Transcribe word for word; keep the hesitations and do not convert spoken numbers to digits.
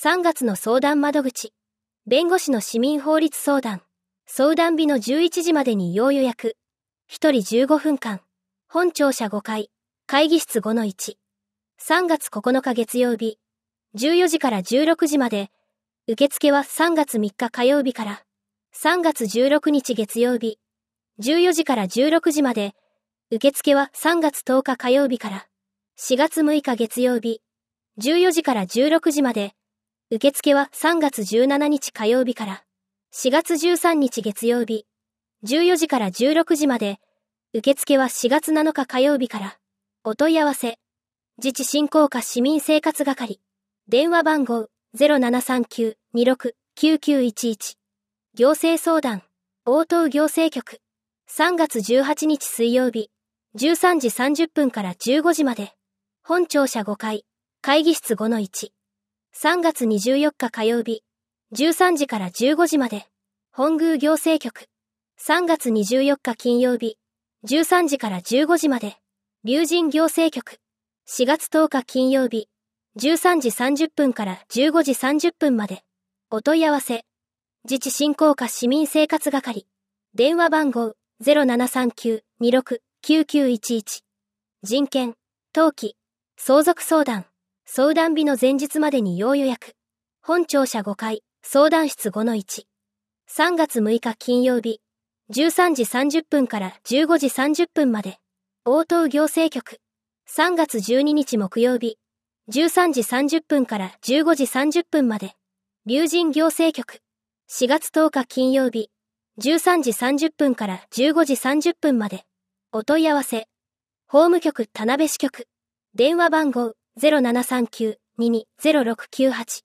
さんがつの相談窓口。弁護士の市民法律相談。相談日のじゅういちじまでに要予約。ひとりじゅうごふんかん。本庁舎ごかい。会議室 ごのいち。さんがつここのか月曜日。じゅうよじからじゅうろくじまで。受付はさんがつみっか火曜日から。さんがつじゅうろくにち月曜日。じゅうよじからじゅうろくじまで。受付はさんがつとおか火曜日から。しがつむいか月曜日。じゅうよじからじゅうろくじまで。受付はさんがつじゅうしちにち火曜日から。しがつじゅうさんにち月曜日。じゅうよじからじゅうろくじまで。受付はしがつなのか火曜日から。お問い合わせ。自治振興課市民生活係。電話番号 ゼロななさんきゅう にろく きゅうきゅういちいち。行政相談。応答行政局。さんがつじゅうはちにち水曜日。じゅうさんじさんじゅっぷんからじゅうごじまで。本庁舎ごかい。会議室 ごのいち。さんがつにじゅうよっか火曜日。じゅうさんじからじゅうごじまで。本宮行政局。さんがつにじゅうよっか金曜日。じゅうさんじからじゅうごじまで。龍神行政局。しがつとおか金曜日。じゅうさんじさんじゅっぷんからじゅうごじさんじゅっぷんまで。お問い合わせ。自治振興課市民生活係。電話番号 ゼロななさんきゅう にろく きゅうきゅういちいち。人権、登記、相続相談。相談日の前日までに要予約。本庁舎ごかい、相談室 ごのいち。さんがつむいか金曜日。じゅうさんじさんじゅっぷんからじゅうごじさんじゅっぷんまで。応答行政局。さんがつじゅうににち木曜日。じゅうさんじさんじゅっぷんからじゅうごじさんじゅっぷんまで。龍神行政局。しがつとおか金曜日。じゅうさんじさんじゅっぷんからじゅうごじさんじゅっぷんまで。お問い合わせ。法務局田辺支局。電話番号 ゼロななさんきゅう にに ゼロろくきゅうはち。